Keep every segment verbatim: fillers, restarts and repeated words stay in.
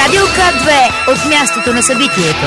Радио К две от мястото на събитието.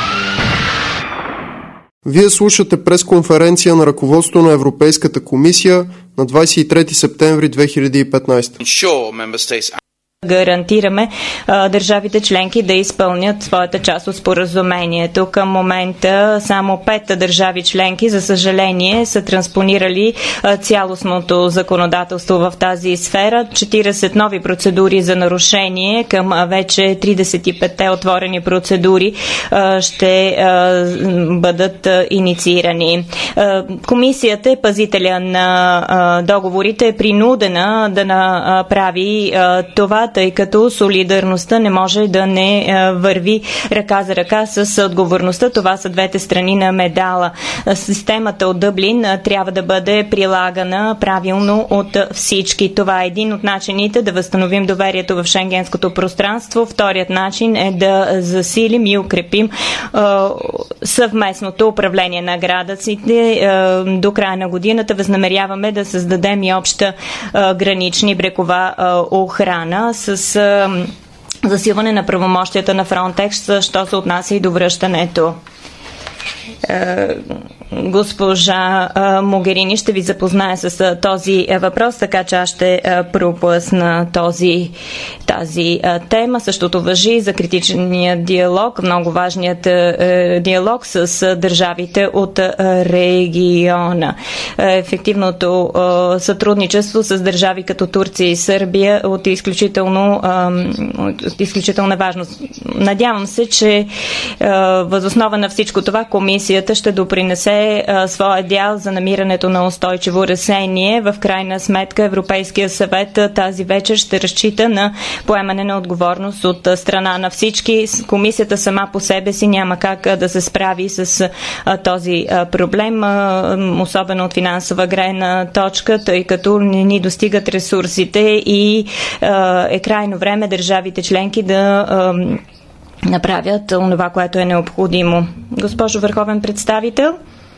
Вие слушате пресконференция на ръководството на Европейската комисия на двадесет и трети септември две хиляди и петнадесета. Гарантираме а, държавите членки да изпълнят своята част от споразумението. Към момента само пет държави членки, за съжаление, са транспонирали а, цялостното законодателство в тази сфера. четиридесет нови процедури за нарушение към а, вече тридесет и петте отворени процедури а, ще а, бъдат а, инициирани. А, комисията е пазителя на а, договорите, е принудена да направи а, това, тъй като солидарността не може да не върви ръка за ръка с отговорността. Това са двете страни на медала. Системата от Дъблин трябва да бъде прилагана правилно от всички. Това е един от начините да възстановим доверието в шенгенското пространство. Вторият начин е да засилим и укрепим съвместното управление на границите. До края на годината възнамеряваме да създадем и обща гранични брегова охрана с засилване на правомощията на Frontex, що се отнася и до връщането. Госпожа Могерини ще ви запознае с този въпрос, така че аз ще пропусна този, тази тема. Същото важи за критичния диалог, много важният диалог с държавите от региона. Ефективното сътрудничество с държави като Турция и Сърбия от изключително, от изключителна важност. Надявам се, че въз основа на всичко това комисията ще допринесе своя дял за намирането на устойчиво решение. В крайна сметка Европейския съвет тази вечер ще разчита на поемане на отговорност от страна на всички. Комисията сама по себе си няма как да се справи с този проблем, особено от финансова гледна точка, тъй като не ни достигат ресурсите и е крайно време държавите членки да направят това, което е необходимо. Госпожо Върховен представител,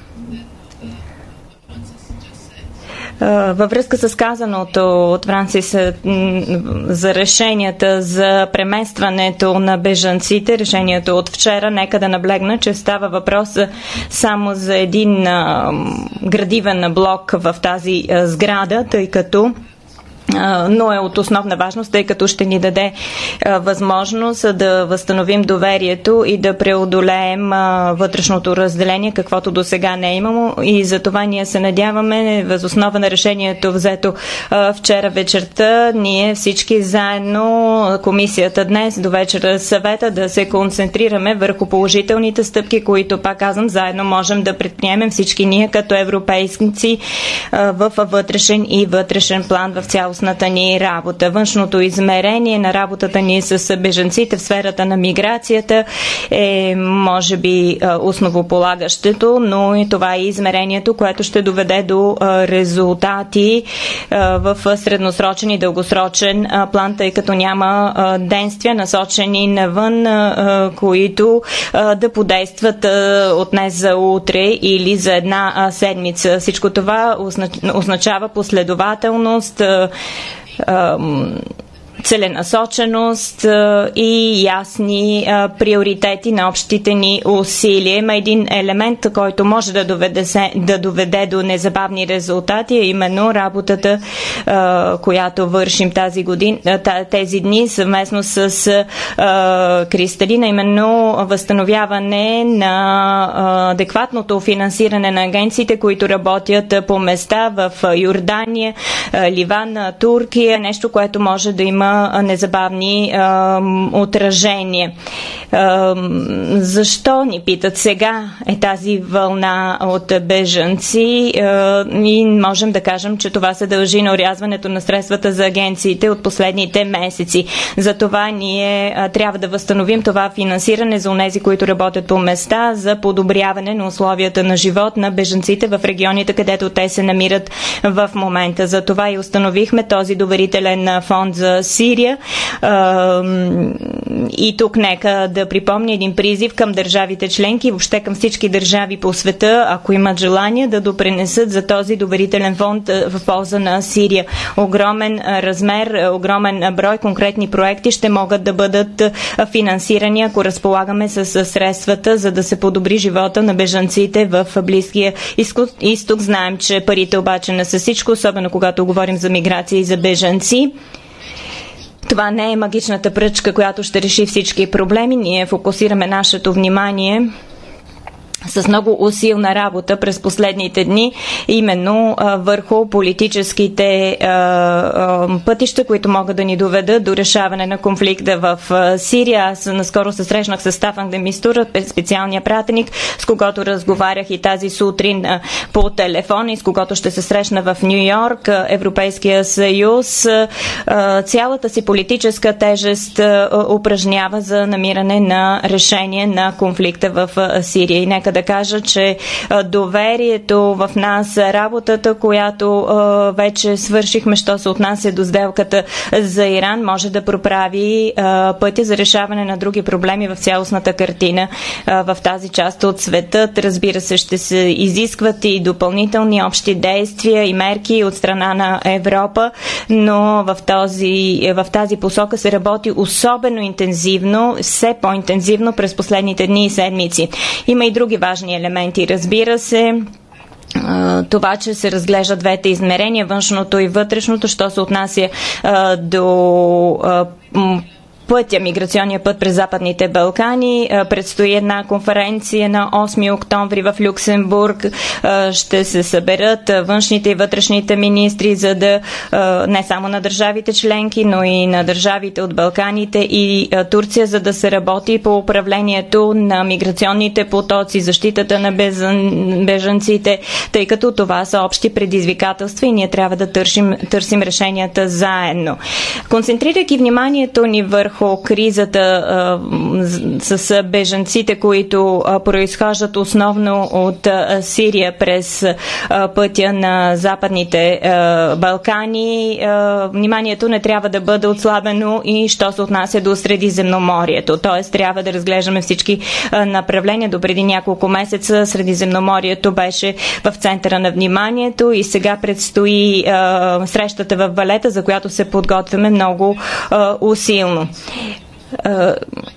във връзка с казаното от Франсис за решенията за преместването на бежанците, решението от вчера, нека да наблегна, че става въпрос само за един градивен блок в тази сграда, тъй като но е от основна важност, тъй като ще ни даде а, възможност да възстановим доверието и да преодолеем а, вътрешното разделение, каквото до сега не е имало, и за това ние се надяваме въз основа на решението взето а, вчера вечерта, ние всички заедно, комисията днес до вечера, съвета, да се концентрираме върху положителните стъпки, които, пак казвам, заедно можем да предприемем всички ние като европейци в вътрешен и вътрешен план в цялост ни работа. Външното измерение на работата ни с бежанците в сферата на миграцията е, може би, основополагащето, но и това е измерението, което ще доведе до резултати в средносрочен и дългосрочен план, тъй като няма действия насочени навън, които да подействат от днес за утре или за една седмица. Всичко това означава последователност, целенасоченост и ясни а, приоритети на общите ни усилия. Има един елемент, който може да доведе, се, да доведе до незабавни резултати, а именно работата, а, която вършим тази година, тези дни съвместно с а, Кристалина, именно възстановяване на а, адекватното финансиране на агенциите, които работят по места в Йордания, а, Ливан, Турция, нещо, което може да има незабавни а, отражения. А, защо, ни питат, сега е тази вълна от бежанци а, и можем да кажем, че това се дължи на орязването на средствата за агенциите от последните месеци. Затова ние а, трябва да възстановим това финансиране за онези, които работят по места, за подобряване на условията на живот на бежанците в регионите, където те се намират в момента. Затова и установихме този доверителен фонд за Сирия. И тук нека да да припомня един призив към държавите членки, въобще към всички държави по света, ако имат желание, да допринесат за този доверителен фонд в полза на Сирия. Огромен размер, огромен брой конкретни проекти ще могат да бъдат финансирани, ако разполагаме с средствата, за да се подобри живота на бежанците в Близкия изток. Знаем, че парите обаче не са всичко, особено когато говорим за миграция и за бежанци. Това не е магичната пръчка, която ще реши всички проблеми. Ние фокусираме нашето внимание с много усилна работа през последните дни, именно а, върху политическите а, а, пътища, които могат да ни доведат до решаване на конфликта в а, Сирия. Аз наскоро се срещнах с Стафан де Мистура, специалния пратеник, с когото разговарях и тази сутрин а, по телефон и с когото ще се срещна в Ню Йорк. Европейския съюз а, цялата си политическа тежест а, упражнява за намиране на решение на конфликта в а, Сирия. И нека да кажа, че доверието в нас, работата, която вече свършихме, що се отнася до сделката за Иран, може да проправи пътя за решаване на други проблеми в цялостната картина в тази част от света. Разбира се, ще се изискват и допълнителни общи действия и мерки от страна на Европа, но в, този, в тази посока се работи особено интензивно, все по-интензивно през последните дни и седмици. Има и други важни елементи. Разбира се, това, че се разглеждат двете измерения, външното и вътрешното, що се отнася а, до а, пътя, миграционния път през Западните Балкани. Предстои една конференция на осми октомври в Люксембург. Ще се съберат външните и вътрешните министри, за да не само на държавите членки, но и на държавите от Балканите и Турция, за да се работи по управлението на миграционните потоци, защитата на бежанците, тъй като това са общи предизвикателства и ние трябва да търсим, търсим решенията заедно. Концентрирайки вниманието ни върху кризата а, с бежанците, които а, произхождат основно от а, Сирия през а, пътя на Западните а, Балкани, а, вниманието не трябва да бъде отслабено и що се отнася до Средиземноморието. Тоест трябва да разглеждаме всички а, направления. До преди няколко месеца Средиземноморието беше в центъра на вниманието и сега предстои а, срещата в Валета, за която се подготвяме много а, усилно. Uh,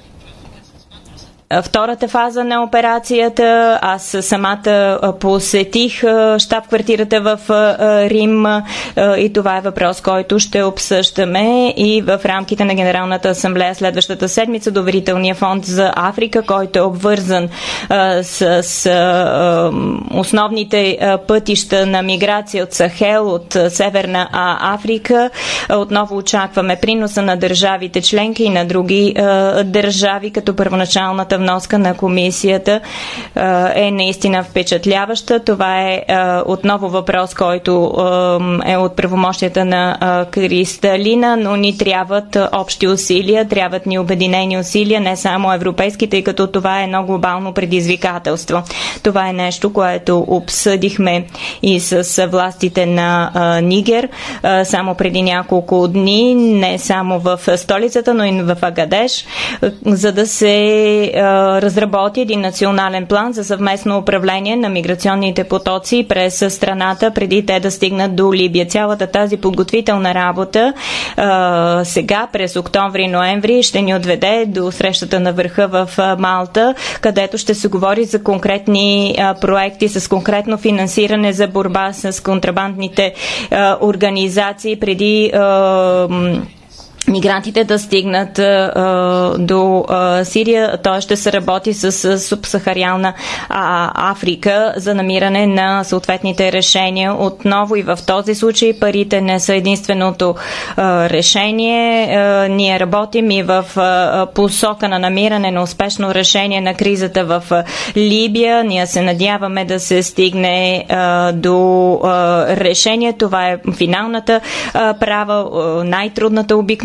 Втората фаза на операцията, аз самата посетих щаб-квартирата в Рим и това е въпрос, който ще обсъждаме и в рамките на Генералната асамблея следващата седмица. Доверителния фонд за Африка, който е обвързан с, с основните пътища на миграция от Сахел, от Северна Африка. Отново очакваме приноса на държавите членки и на други държави, като първоначалната вноска на комисията е наистина впечатляваща. Това е отново въпрос, който е от правомощията на Кристалина, но ни трябват общи усилия, трябват ни обединени усилия, не само европейски, тъй като това е едно глобално предизвикателство. Това е нещо, което обсъдихме и с властите на Нигер само преди няколко дни, не само в столицата, но и в Агадеш, за да се разработи един национален план за съвместно управление на миграционните потоци през страната, преди те да стигнат до Либия. Цялата тази подготвителна работа а, сега през октомври-ноември ще ни отведе до срещата на върха в Малта, където ще се говори за конкретни а, проекти с конкретно финансиране за борба с контрабандните а, организации преди а, мигрантите да стигнат а, до а, Сирия. Той ще се работи с, с субсахариална а, Африка за намиране на съответните решения. Отново и в този случай парите не са единственото а, решение. А, ние работим и в а, посока на намиране на успешно решение на кризата в а, Либия. Ние се надяваме да се стигне а, до а, решение. Това е финалната а, права, а, най-трудната обикновена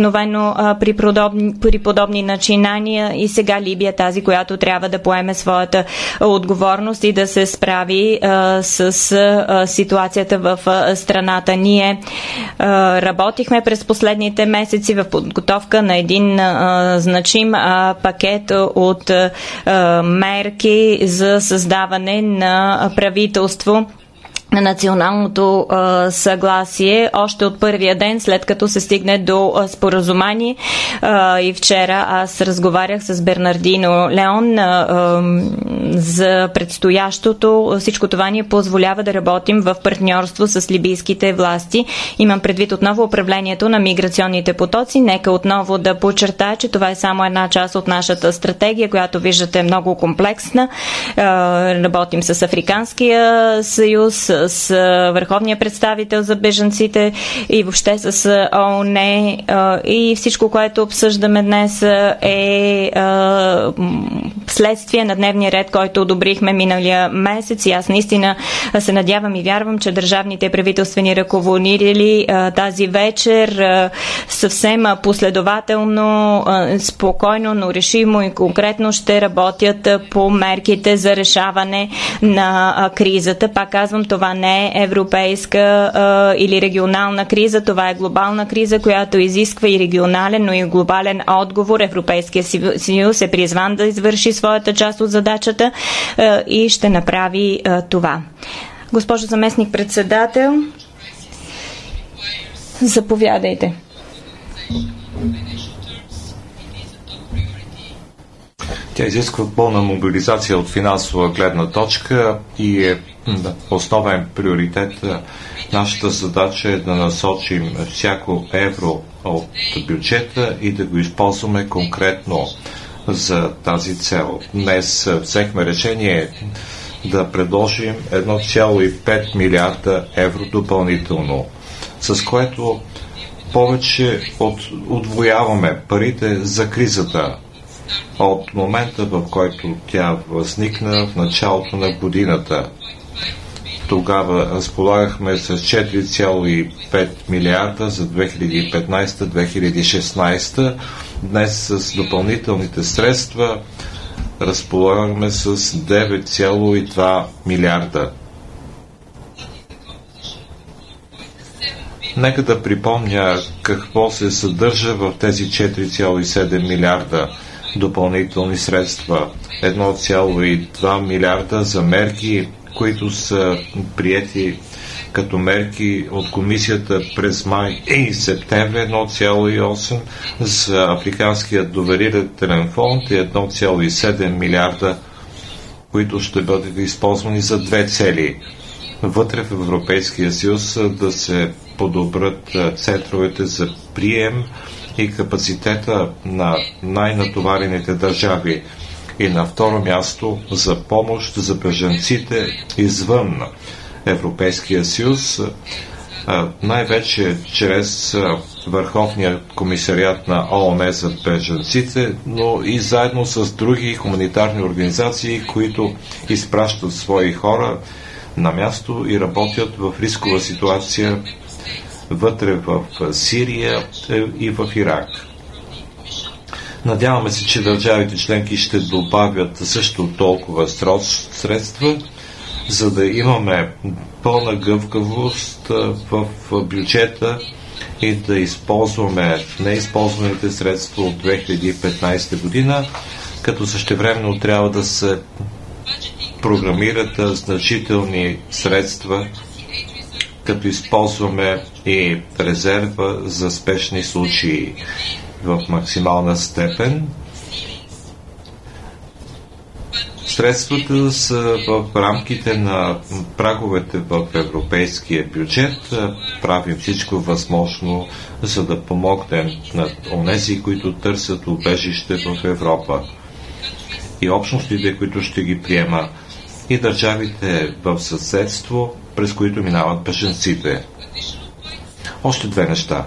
обикновено при, подобни, при подобни начинания, и сега Либия тази, която трябва да поеме своята отговорност и да се справи а, с а, ситуацията в а, страната. Ние а, работихме през последните месеци в подготовка на един а, значим а, пакет от а, мерки за създаване на правителство на националното а, съгласие още от първия ден, след като се стигне до а, споразумение. А, и вчера аз разговарях с Бернардино Леон а, а, за предстоящото. Всичко това ни позволява да работим в партньорство с либийските власти. Имам предвид отново управлението на миграционните потоци. Нека отново да подчертая, че това е само една част от нашата стратегия, която виждате е много комплексна. А, работим с Африканския съюз, с върховния представител за бежанците и въобще с ООН, и всичко, което обсъждаме днес, е следствие на дневния ред, който одобрихме миналия месец, и аз наистина се надявам и вярвам, че държавните правителствени ръководители тази вечер съвсем последователно, спокойно, но решимо и конкретно ще работят по мерките за решаване на кризата. Пак казвам, това не е европейска а, или регионална криза, това е глобална криза, която изисква и регионален, но и глобален отговор. Европейския съюз е призван да извърши своята част от задачата а, и ще направи а, това. Госпожо заместник председател, заповядайте. Тя изисква пълна мобилизация от финансова гледна точка и е основен приоритет. Нашата задача е да насочим всяко евро от бюджета и да го използваме конкретно за тази цел. Днес взехме решение да предложим едно цяло и пет милиарда евро допълнително, с което повече от удвояваме парите за кризата от момента, в който тя възникна в началото на годината. Тогава разполагахме с четири цяло и пет милиарда за две хиляди и петнадесета - две хиляди и шестнадесета. Днес с допълнителните средства разполагаме с девет цяло и два милиарда. Нека да припомня какво се съдържа в тези четири цяло и седем милиарда допълнителни средства. едно цяло и два милиарда за мерки, които са приети като мерки от комисията през май и септември, едно цяло и осем за Африканския доверителен фонд и едно цяло и седем милиарда, които ще бъдат използвани за две цели. Вътре в Европейския съюз да се подобрят центровете за прием и капацитета на най-натоварените държави. И на второ място за помощ за бежанците извън Европейския съюз, най-вече чрез Върховния комисариат на ООН за бежанците, но и заедно с други хуманитарни организации, които изпращат свои хора на място и работят в рискова ситуация вътре в Сирия и в Ирак. Надяваме се, че държавите членки ще добавят също толкова средства, за да имаме пълна гъвкавост в бюджета и да използваме неизползваните средства от две хиляди и петнадесета година, като същевременно трябва да се програмират значителни средства, като използваме и резерва за спешни случаи в максимална степен. Средствата са в рамките на праговете в европейския бюджет. Правим всичко възможно, за да помогнем на онези, които търсят убежище в Европа, и общностите, които ще ги приема, и държавите в съседство, през които минават бежанците. Още две неща.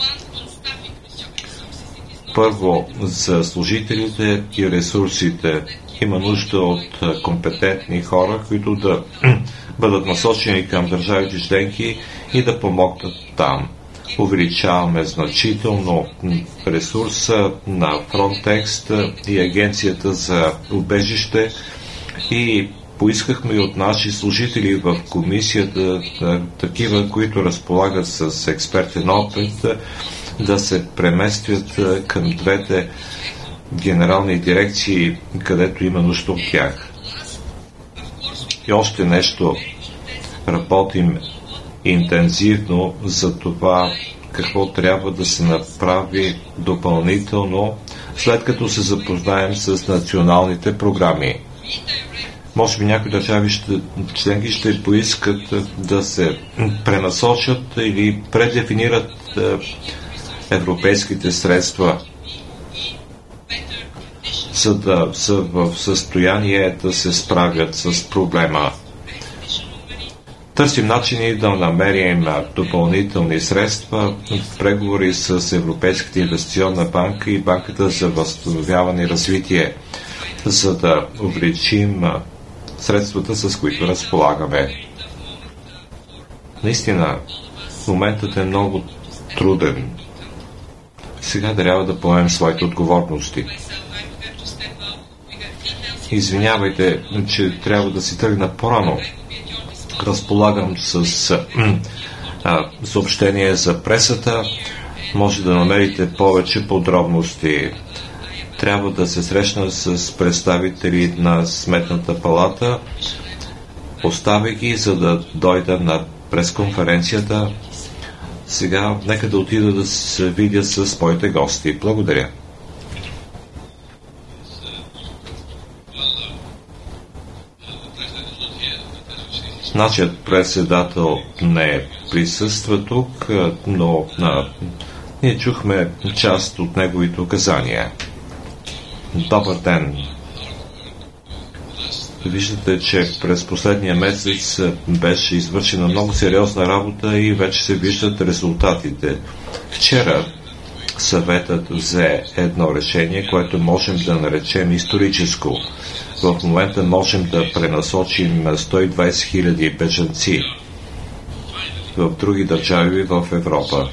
Първо, за служителите и ресурсите има нужда от компетентни хора, които да бъдат насочени към държавите членки и да помогнат там. увеличаваме значително ресурса на Frontex и Агенцията за убежище и поискахме и от наши служители в комисията, такива, които разполагат с експертен опит, да се преместят към двете генерални дирекции, където има нужда от тях. И още нещо, работим интензивно за това какво трябва да се направи допълнително, след като се запознаем с националните програми. Може би някои държави ще, членки ще поискат да се пренасочат или предефинират европейските средства, за да са в състояние да се справят с проблема. Търсим начини да намерим допълнителни средства в преговори с Европейската инвестиционна банка и Банката за възстановяване и развитие, за да увеличим средствата, с които разполагаме. Наистина, моментът е много труден. Сега трябва да поемем своите отговорности. Извинявайте, че трябва да си тръгна по-рано. Разполагам с а, съобщение за пресата. Може да намерите повече подробности. Трябва да се срещна с представители на Сметната палата. Оставя ги, за да дойда на пресконференцията. Сега нека да отида да се видя с моите гости. Благодаря. Нашият председател не присъства тук, но а, ние чухме част от неговите указания. Добър ден! Виждате, че през последния месец беше извършена много сериозна работа и вече се виждат резултатите. Вчера съветът взе едно решение, което можем да наречем историческо. В момента можем да пренасочим сто и двадесет хиляди бежанци в други държави в Европа.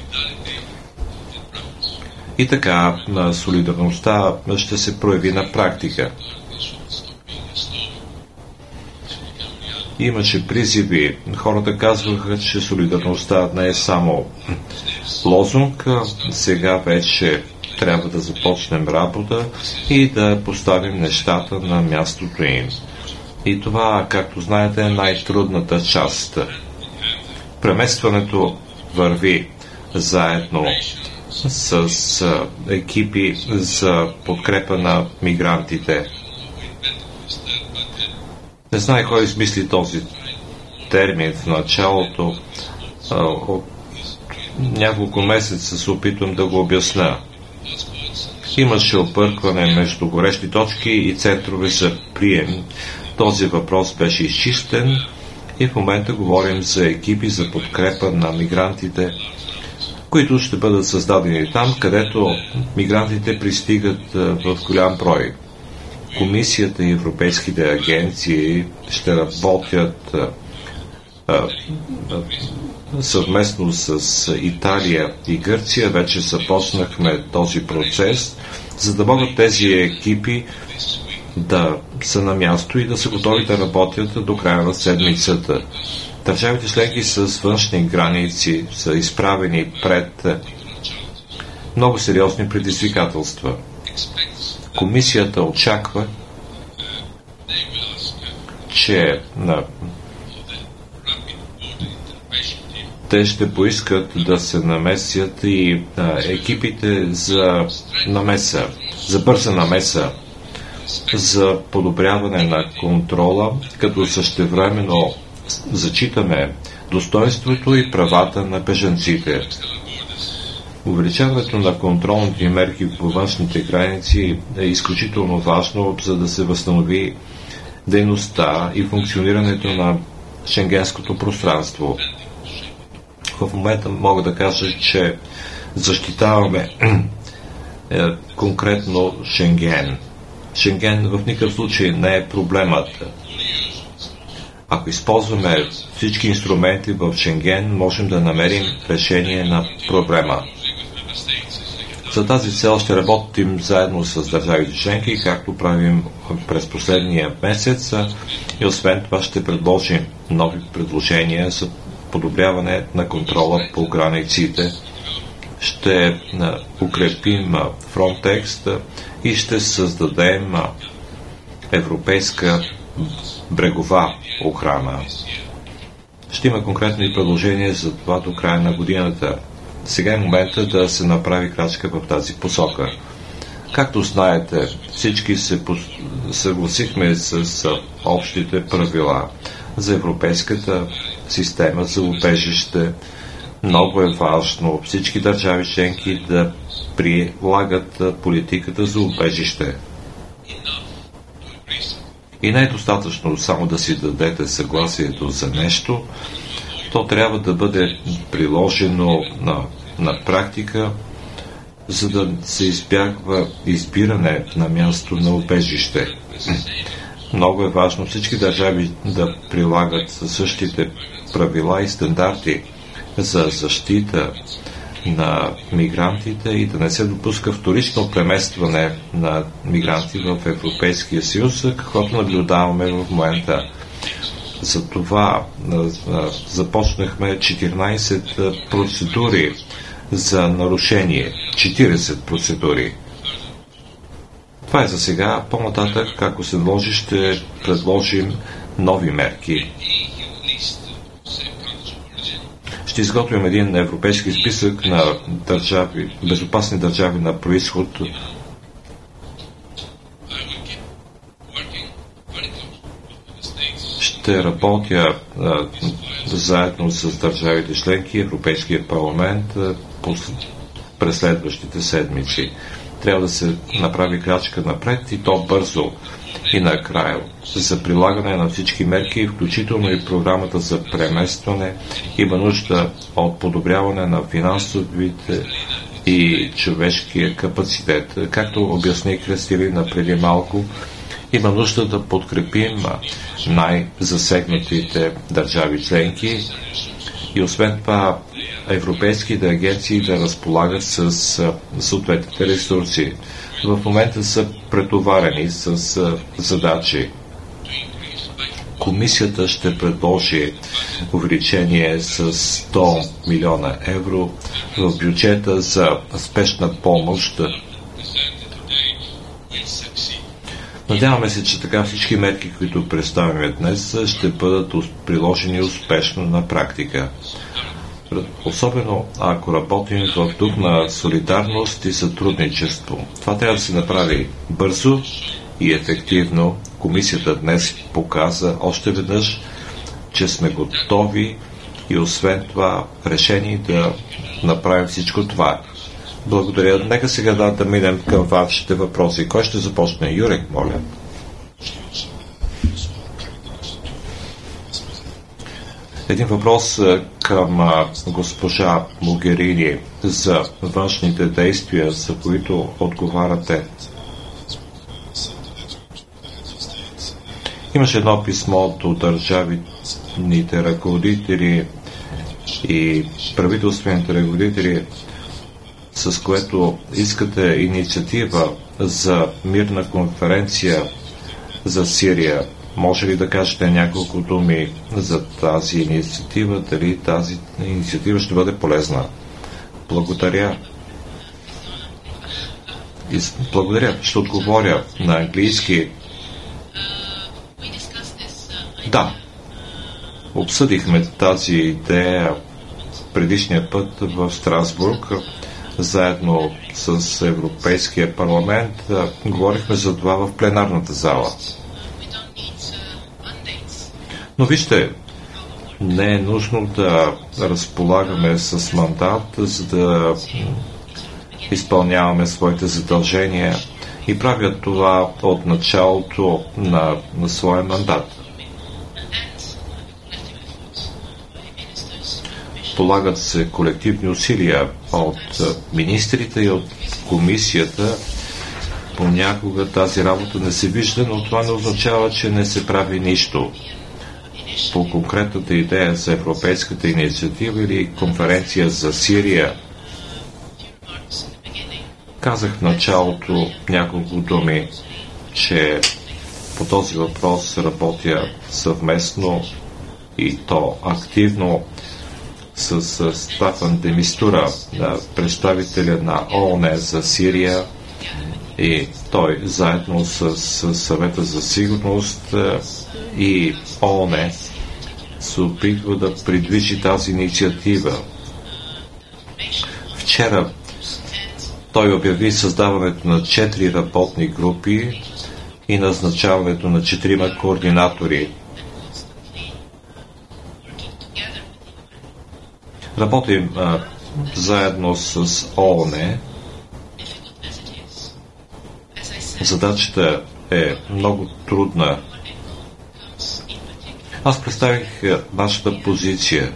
И така, солидарността ще се прояви на практика. Имаше призиви. Хората казваха, че солидарността не е само лозунг. Сега вече трябва да започнем работа и да поставим нещата на мястото им. И това, както знаете, е най-трудната част. Преместването върви заедно с екипи за подкрепа на мигрантите. Не знае кой измисли този термин в началото. От няколко месеца се опитвам да го обясня. Имаше объркване между горещи точки и центрове за прием. Този въпрос беше изчистен и в момента говорим за екипи за подкрепа на мигрантите, които ще бъдат създадени там, където мигрантите пристигат в голям брой. Комисията и европейските агенции ще работят а, а, съвместно с Италия и Гърция. Вече започнахме този процес, за да могат тези екипи да са на място и да са готови да работят до края на седмицата. Държавите членки с външни граници са изправени пред много сериозни предизвикателства. Комисията очаква, че на... те ще поискат да се намесят и а, екипите за намеса, за бърза намеса, за подобряване на контрола, като същевременно зачитаме достоинството и правата на бежанците. Увеличаването на контролните мерки по външните граници е изключително важно, за да се възстанови дейността и функционирането на шенгенското пространство. В момента мога да кажа, че защитаваме е, конкретно Шенген. Шенген в никакъв случай не е проблемът. Ако използваме всички инструменти в Шенген, можем да намерим решение на проблема. За тази цел ще работим заедно с държавите членки, както правим през последния месец, и освен това ще предложим нови предложения за подобряване на контрола по границите. Ще укрепим Frontex и ще създадем европейска брегова охрана. Ще има конкретни предложения за това до края на годината. Сега е момента да се направи крачка в тази посока. Както знаете, всички се съгласихме с общите правила за европейската система за убежище. Много е важно всички държави членки да прилагат политиката за убежище. И не е достатъчно само да си дадете съгласието за нещо, то трябва да бъде приложено на, на практика, за да се избягва избиране на място на убежище. Много е важно всички държави да прилагат същите правила и стандарти за защита на мигрантите и да не се допуска вторично преместване на мигранти в Европейския съюз, каквото наблюдаваме в момента. За това започнахме четиринайсет процедури за нарушение. четирийсет процедури. Това е за сега. По-нататък, ако се наложи, ще предложим нови мерки. Ще изготвим един европейски списък на държави, безопасни държави на происход. Ще работя а, заедно с държавите членки и Европейския парламент а, през следващите седмици. Трябва да се направи крачка напред и то бързо. И накрая, за прилагане на всички мерки, включително и програмата за преместване, има нужда от подобряване на финансовите и човешкия капацитет. Както обясни Кристина преди малко, има нужда да подкрепим най-засегнатите държави членки и освен това европейските агенции да разполагат с съответните ресурси. В момента са претоварени с задачи. Комисията ще предложи увеличение с сто милиона евро в бюджета за спешна помощ. Надяваме се, че така всички мерки, които представяме днес, ще бъдат приложени успешно на практика. Особено ако работим в дух на солидарност и сътрудничество. Това трябва да се направи бързо и ефективно. Комисията днес показа още веднъж, че сме готови и освен това решени да направим всичко това. Благодаря. Нека сега да, да минем към вашите въпроси. Кой ще започне? Юрек, моля. Един въпрос към госпожа Могерини за външните действия, за които отговаряте. Имаше едно писмо до държавните ръководители и правителствените ръководители, с което искате инициатива за мирна конференция за Сирия. Може ли да кажете няколко думи за тази инициатива? Дали тази инициатива ще бъде полезна? Благодаря. И благодаря. Ще отговоря на английски. Да. Обсъдихме тази идея предишния път в Страсбург, заедно с Европейския парламент. Говорихме за това в пленарната зала. Но вижте, не е нужно да разполагаме с мандат, за да изпълняваме своите задължения и правят това от началото на, на своя мандат. Полагат се колективни усилия от министрите и от комисията. Понякога тази работа не се вижда, но това не означава, че не се прави нищо. по конкретната идея за европейската инициатива или конференция за Сирия. Казах в началото няколко думи, че по този въпрос работя съвместно и то активно с Стафан де Мистура, представителя на ООН за Сирия, и той заедно с, с Съвета за сигурност и ООН се опитва да придвижи тази инициатива. Вчера той обяви създаването на четири работни групи и назначаването на четирима координатори. Работим а, заедно с ООН. Задачата е много трудна. Аз представих нашата позиция,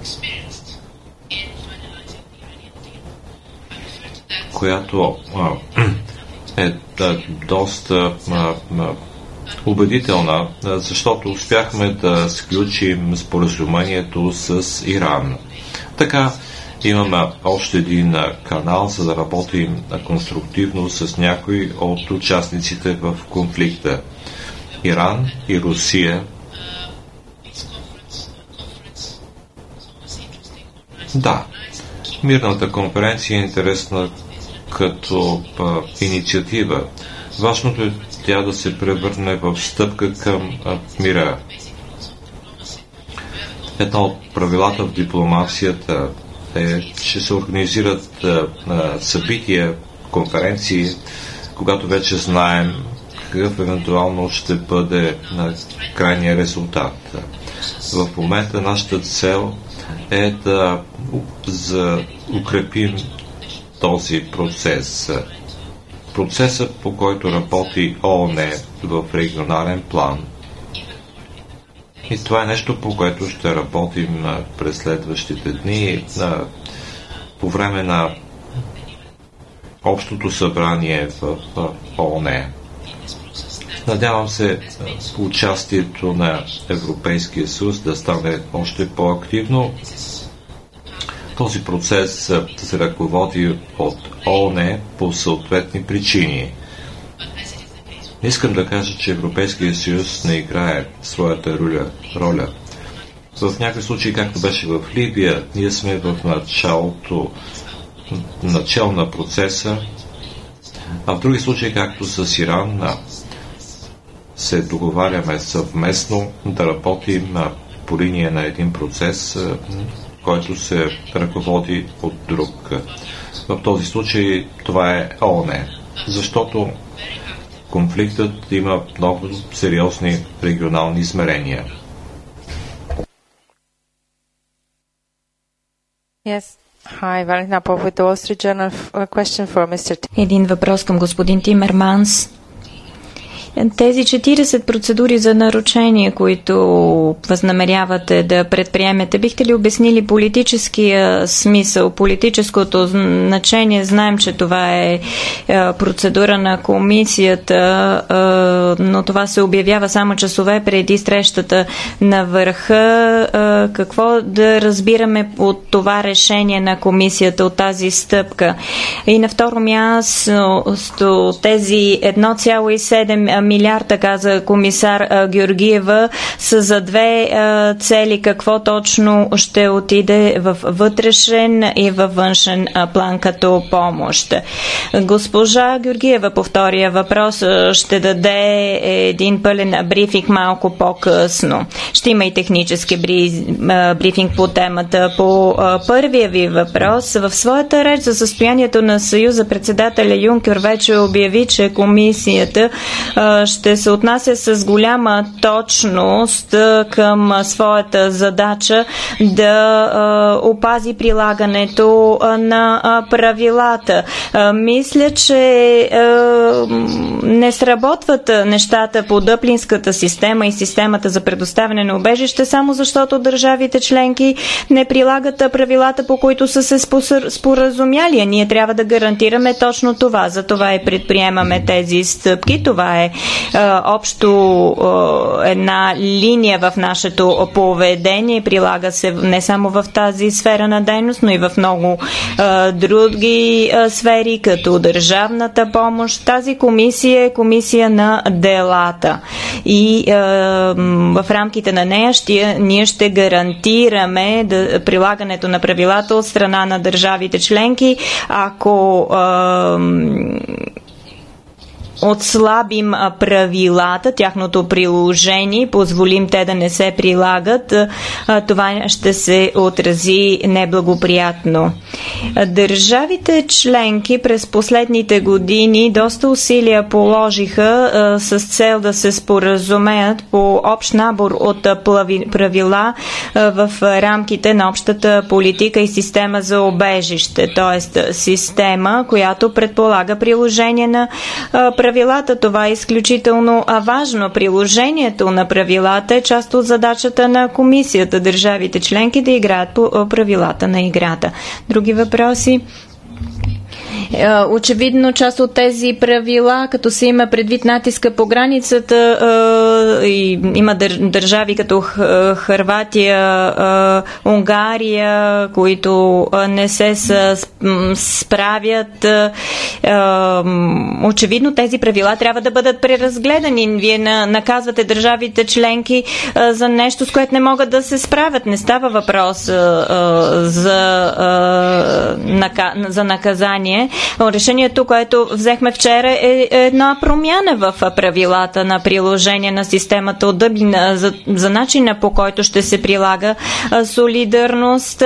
която а, е да, доста а, а, убедителна, защото успяхме да сключим споразумението с Иран. Така имаме още един канал, за да работим конструктивно с някои от участниците в конфликта. Иран и Русия. Да, мирната конференция е интересна като а, инициатива. Важното е тя да се превърне в стъпка към а, мира. Едно от правилата в дипломацията е, че се организират а, а, събития, конференции, когато вече знаем какъв евентуално ще бъде а, крайния резултат. В момента нашата цел е да за, укрепим този процес. Процесът, по който работи ООН в регионален план. И това е нещо, по което ще работим през следващите дни по време на общото събрание в ООН. Надявам се участието на Европейския съюз да стане още по-активно. Този процес се ръководи от ООН по съответни причини. Не искам да кажа, че Европейския съюз не играе своята роля. В някакви случаи, както беше в Либия, ние сме в началото, начало на процеса, а в други случаи, както с Иран, се договаряме съвместно да работим по линия на един процес, който се ръководи от друг. В този случай това е ООН, защото конфликтът има много сериозни регионални измерения. Yes. Hi, Valentina Pop with the Wall Street Journal. A question for мистер Един въпрос към господин Тимерманс. Тези четиридесет процедури за нарушение, които възнамерявате да предприемете, бихте ли обяснили политическия смисъл, политическото значение? Знаем, че това е процедура на комисията, но това се обявява само часове преди срещата на върха. Какво да разбираме от това решение на комисията, от тази стъпка? И на второ място, тези едно цяло и седем милиарда, каза комисар Георгиева, са за две цели. Какво точно ще отиде в вътрешен и във външен план като помощ? Госпожа Георгиева по втория въпрос ще даде един пълен брифинг малко по-късно. Ще има и технически брифинг по темата. По първия ви въпрос, в своята реч за състоянието на Съюза председателя Юнкер вече обяви, че комисията ще се отнася с голяма точност към своята задача да опази прилагането на правилата. Мисля, че не сработват нещата по Дъблинската система и системата за предоставяне на убежище, само защото държавите членки не прилагат правилата, по които са се споразумяли. А ние трябва да гарантираме точно това. За това и предприемаме тези стъпки. Това е, е общо е, една линия в нашето поведение. Прилага се не само в тази сфера на дейност, но и в много е, други е, сфери, като държавната помощ. Тази комисия е комисия на делата. И е, в рамките на нея ще, ние ще гарантираме да, прилагането на правилата от страна на държавите членки. Ако е, отслабим правилата, тяхното приложение, позволим те да не се прилагат, това ще се отрази неблагоприятно. Държавите членки през последните години доста усилия положиха с цел да се споразумеят по общ набор от правила в рамките на общата политика и система за убежище, т.е. система, която предполага приложение на правилата. Правилата, това е изключително важно. Приложението на правилата е част от задачата на комисията. Държавите членки да играят по правилата на играта. Други въпроси? Очевидно, част от тези правила, като се има предвид натиска по границата, и има държави като Хърватия, Унгария, които не се справят. Очевидно, тези правила трябва да бъдат преразгледани. Вие наказвате държавите членки за нещо, с което не могат да се справят. Не става въпрос за, за наказание. Решението, което взехме вчера, е една промяна в правилата на приложение на системата от Дъблин за, за начина, по който ще се прилага солидарност.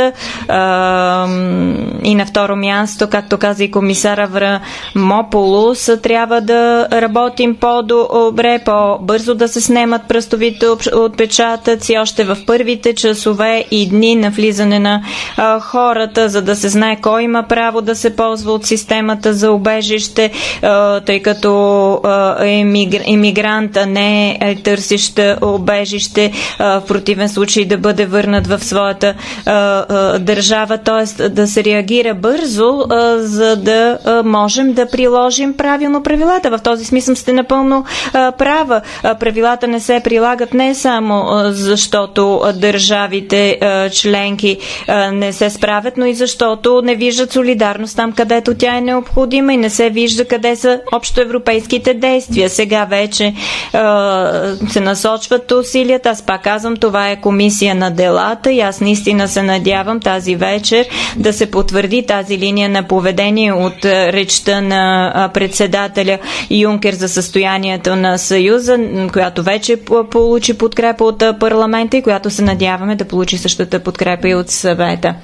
И на второ място, както каза и комисара Аврамополос, трябва да работим по-добре, по-бързо да се снемат пръстовите отпечатъци още в първите часове и дни на влизане на хората, за да се знае кой има право да се ползва от системата за убежище, тъй като емигранта не е търсещ убежище, в противен случай да бъде върнат в своята държава, т.е. да се реагира бързо, за да можем да приложим правилно правилата. В този смисъл сте напълно права. Правилата не се прилагат не само защото държавите членки не се справят, но и защото не виждат солидарност там, където тя е необходима и не се вижда къде са общоевропейските действия. Сега вече е, се насочват усилията. Аз пак казвам, това е комисия на делата и аз наистина се надявам тази вечер да се потвърди тази линия на поведение от речта на председателя Юнкер за състоянието на Съюза, която вече получи подкрепа от парламента и която се надяваме да получи същата подкрепа и от съвета.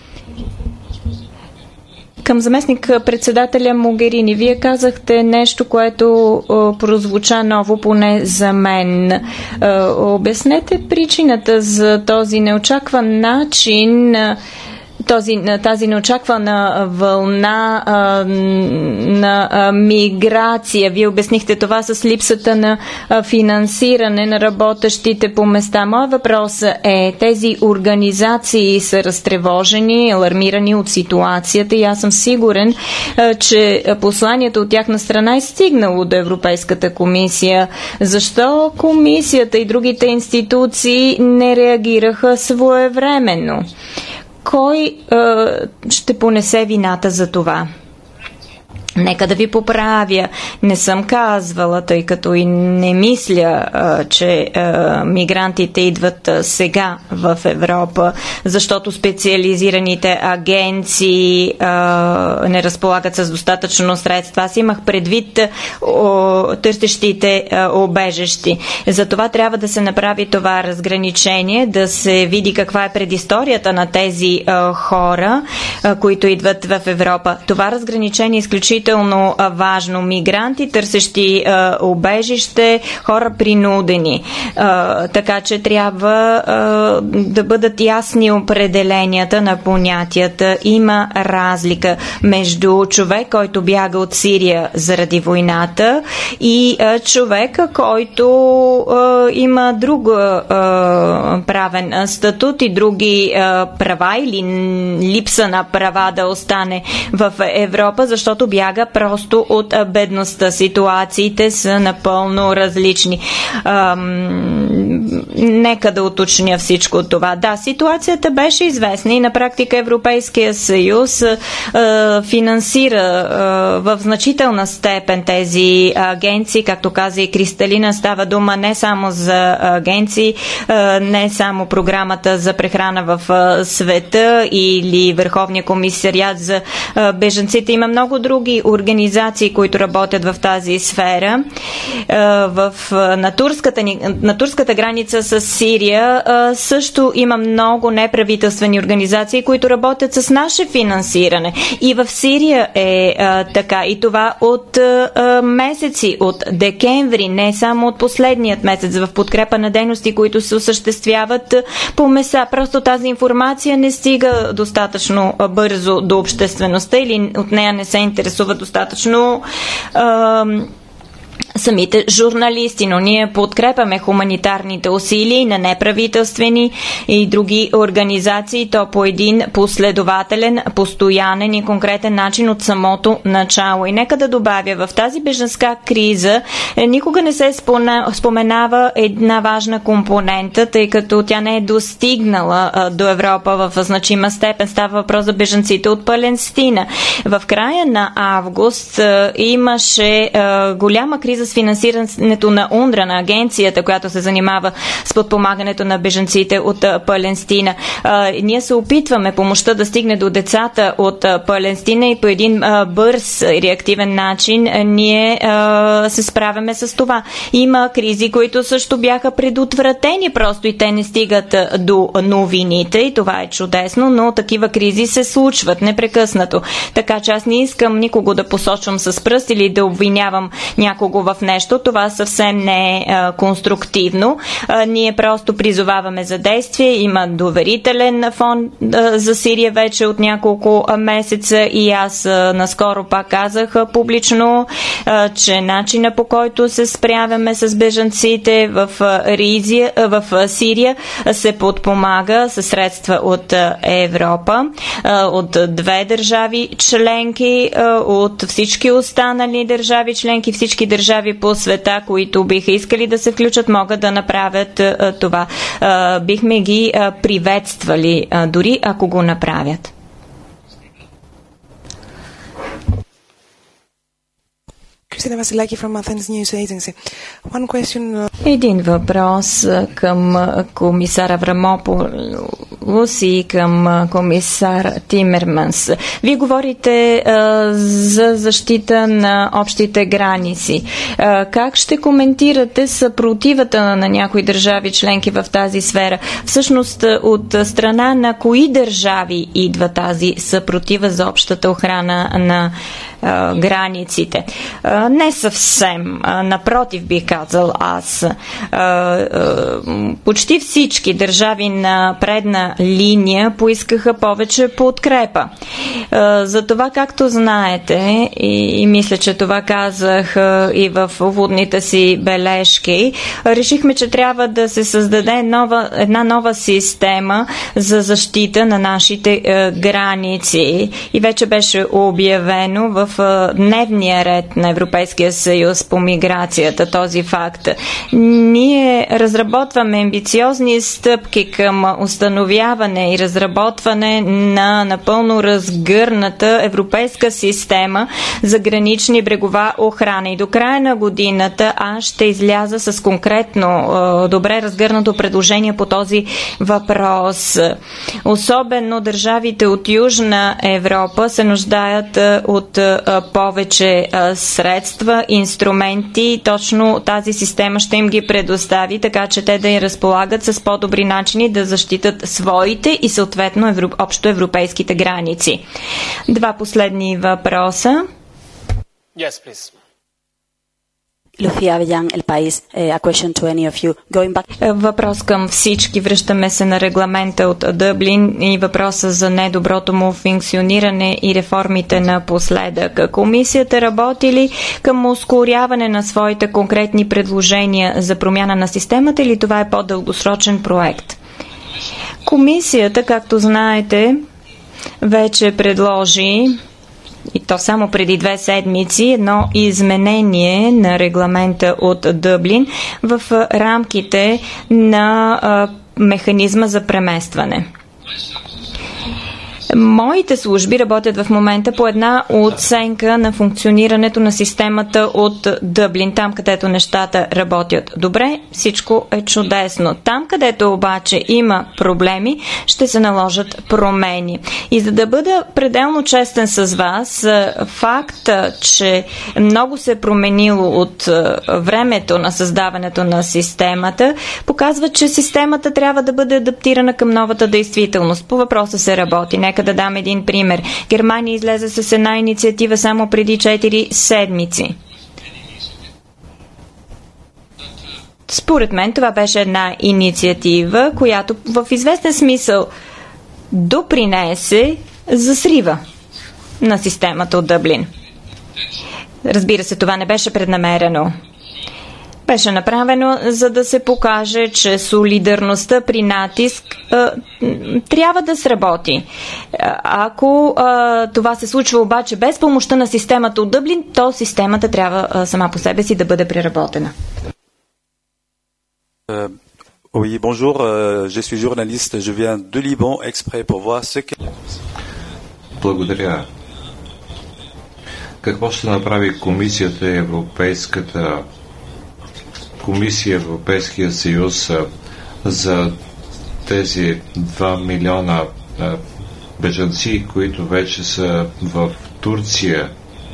Към заместник председателя Могерини, вие казахте нещо, което е, прозвуча ново, поне за мен. Е, обяснете причината за този неочакван начин, този, тази неочаквана вълна а, на а, миграция. Вие обяснихте това с липсата на а, финансиране на работещите по места. Моят въпрос е, тези организации са разтревожени, алармирани от ситуацията и аз съм сигурен, а, че посланието от тяхна страна е стигнало до Европейската комисия. Защо комисията и другите институции не реагираха своевременно? Кой е, ще понесе вината за това? Нека да ви поправя. Не съм казвала, тъй като и не мисля, а, че а, мигрантите идват а, сега в Европа, защото специализираните агенции а, не разполагат с достатъчно средства. Аз имах предвид о, търсещите убежищи. Затова трябва да се направи това разграничение, да се види каква е предисторията на тези а, хора, а, които идват в Европа. Това разграничение е изключително изключително важно. Мигранти, търсещи убежище, хора принудени. Така че трябва да бъдат ясни определенията на понятията. Има разлика между човек, който бяга от Сирия заради войната, и човек, който има друг правен статут и други права или липса на права да остане в Европа, защото бяга просто от бедността. Ситуациите са напълно различни. Нека да уточня всичко това. Да, ситуацията беше известна и на практика Европейския съюз финансира в значителна степен тези агенции. Както каза и Кристалина, става дума не само за агенции, не само програмата за прехрана в света или Върховния комисариат за бежанците. Има много други организации, които работят в тази сфера. В, на, турската, на турската граница с Сирия също има много неправителствени организации, които работят с наше финансиране. И в Сирия е така. И това от месеци, от декември, не само от последният месец, в подкрепа на дейности, които се осъществяват по меса. Просто тази информация не стига достатъчно бързо до обществеността или от нея не се интересува достатъчно а, самите журналисти, но ние подкрепяме хуманитарните усилия на неправителствени и други организации, то по един последователен, постоянен и конкретен начин от самото начало. И нека да добавя, в тази бежанска криза никога не се споменава една важна компонента, тъй като тя не е достигнала до Европа в значима степен. Става въпрос за бежанците от Палестина. В края на август имаше голяма криза с финансирането на УНРWA, на агенцията, която се занимава с подпомагането на бежанците от Палестина. А, ние се опитваме помощта да стигне до децата от Палестина и по един а, бърз и реактивен начин а, ние а, се справяме с това. Има кризи, които също бяха предотвратени, просто и те не стигат до новините и това е чудесно, но такива кризи се случват непрекъснато. Така че аз не искам никого да посочвам с пръст или да обвинявам някого в нещо. Това съвсем не е а, конструктивно. А, ние просто призоваваме за действие. Има доверителен фонд а, за Сирия вече от няколко а, месеца и аз а, наскоро пак казах а, публично, а, че начина по който се справяме с бежанците в, а, Ризия, а, в а, Сирия а, се подпомага със средства от а, Европа, а, от две държави членки, а, от всички останали държави членки, всички държави по света, които биха искали да се включат, могат да направят а, това. А, бихме ги а, приветствали, а, дори ако го направят. Кристина Василяки from Athens News Agency. One question. Един въпрос към комисар Аврамополос и към комисар Тимерманс. Вие говорите а, за защита на общите граници. А, как ще коментирате съпротивата на някои държави членки в тази сфера? Всъщност от страна на кои държави идва тази съпротива за общата охрана на а, границите? А, не съвсем. А, напротив, бих казал аз. А, а, почти всички държави на предна линия поискаха повече подкрепа. А, за това, както знаете, и, и мисля, че това казах а, и в уводните си бележки, решихме, че трябва да се създаде нова, една нова система за защита на нашите а, граници. И вече беше обявено в а, дневния ред на Европейския съюз по миграцията този факт. Ние разработваме амбициозни стъпки към установяване и разработване на напълно разгърната европейска система за гранични брегова охрана. И до края на годината аз ще изляза с конкретно добре разгърнато предложение по този въпрос. Особено държавите от Южна Европа се нуждаят от повече средства, инструменти. Точно тази система ще им ги предостави, така че те да я разполагат с по-добри начини да защитат своите и съответно евро... общоевропейските граници. Два последни въпроса. Yes, please. Lucía Avellán, El País. A question to any of you. Going back... Въпрос към всички. Връщаме се на регламента от Дъблин и въпроса за недоброто му функциониране и реформите напоследък. Комисията работи ли към ускоряване на своите конкретни предложения за промяна на системата или това е по-дългосрочен проект? Комисията, както знаете, вече предложи и то само преди две седмици едно изменение на регламента от Дъблин в рамките на а, механизма за преместване. Моите служби работят в момента по една оценка на функционирането на системата от Дъблин. Там, където нещата работят добре, всичко е чудесно. Там, където обаче има проблеми, ще се наложат промени. И за да бъда пределно честен с вас, факта, че много се е променило от времето на създаването на системата, показва, че системата трябва да бъде адаптирана към новата действителност. По въпроса се работи. Нека да дам един пример. Германия излезе с една инициатива само преди четири седмици. Според мен това беше една инициатива, която в известен смисъл допринесе за срива на системата от Дъблин. Разбира се, това не беше преднамерено. Беше направено, за да се покаже, че солидарността при натиск а, трябва да сработи. Ако а, това се случва обаче без помощта на системата от Дъблин, то системата трябва а, сама по себе си да бъде преработена. Uh, oui, bonjour, uh, je suis journaliste, je viens de Liban exprès pour voir ce que... Благодаря. Какво ще направи Комисията и Европейската Комисия, Европейския съюз за тези два милиона бежанци, които вече са в Турция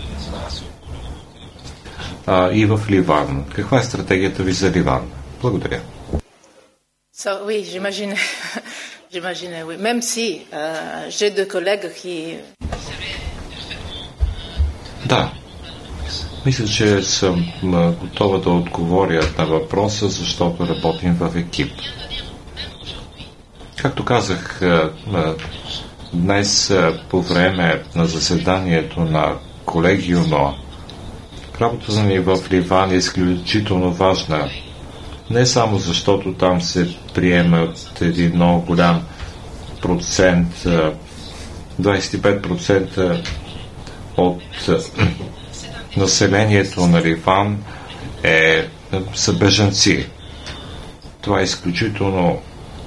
а, и в Ливан? Каква е стратегията ви за Ливан? Благодаря. So, oui, j'imagine, j'imagine, oui. Même si euh, j'ai deux collègues qui... Да. Мисля, че съм готова да отговоря на въпроса, защото работим в екип. Както казах днес по време на заседанието на колегиума, работата ни в Ливан е изключително важна. Не само защото там се приемат един много голям процент, двадесет и пет процента от населението на Ливан е, са бежанци. Това е изключително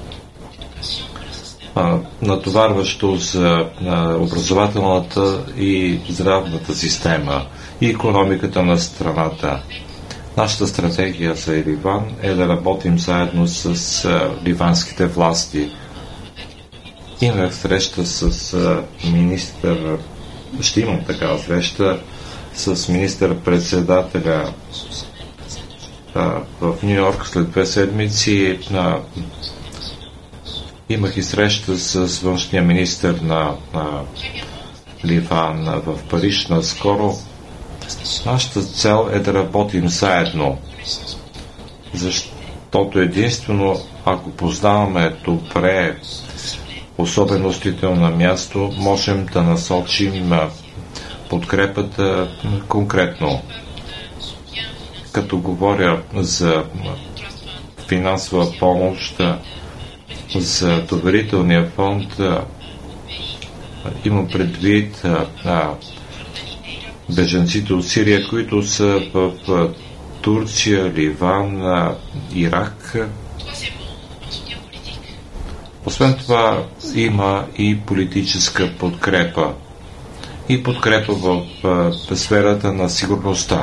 а, натоварващо за а, образователната и здравната система и икономиката на страната. Нашата стратегия за Ливан е да работим заедно с а, ливанските власти. Имах среща с а, министър, ще имам такава среща с министър-председателя а, в Ню Йорк след две седмици. А, имах и среща с външния министър на, на Ливан в Париж наскоро. Нашата цел е да работим заедно, защото единствено, ако познаваме добре особеностите на място, можем да насочим подкрепата конкретно. Като говоря за финансова помощ, за доверителния фонд, имам предвид а, бежанците от Сирия, които са в Турция, Ливан, Ирак. Освен това има и политическа подкрепа и подкрепа в, в, в сферата на сигурността.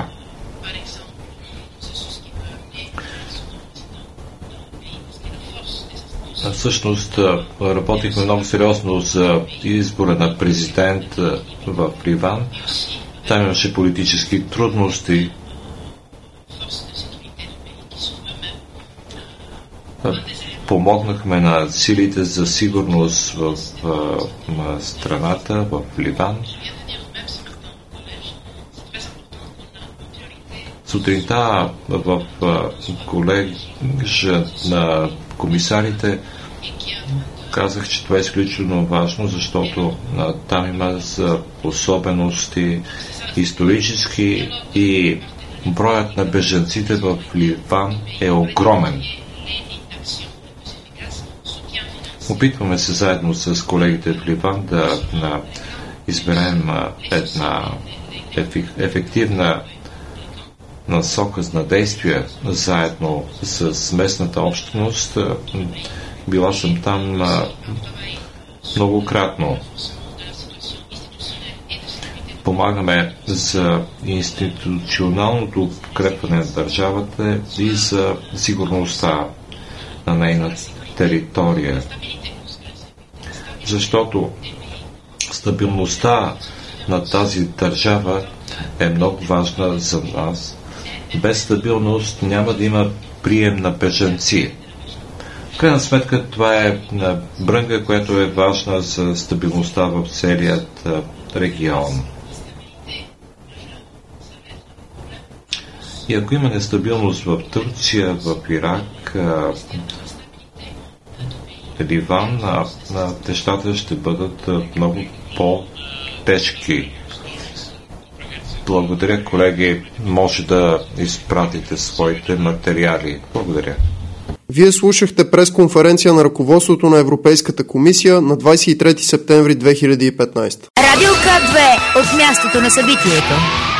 Всъщност работихме много сериозно за избора на президент в Ливан. Там имаше политически трудности. Помогнахме на силите за сигурност в, в, в страната, в Ливан. Сутринта в колежа на комисарите казах, че това е изключително важно, защото а, там има особености исторически и броят на бежанците в Ливан е огромен. Опитваме се заедно с колегите в Ливан да на, изберем а, една ефективна насока на действия заедно с местната общност. Била съм там а, многократно. Помагаме за институционалното укрепване на държавата и за сигурността на нейната територия. Защото стабилността на тази държава е много важна за нас. Без стабилност няма да има прием на бежанци. В крайна сметка това е брънка, която е важна за стабилността в целият регион. И ако има нестабилност в Турция, в Ирак, Ливан, нещата ще бъдат много по-тежки. Благодаря, колеги. Може да изпратите своите материали. Благодаря. Вие слушахте пресконференция на ръководството на Европейската комисия на двадесет и трети септември две хиляди и петнадесета. Радио К две от мястото на събитието.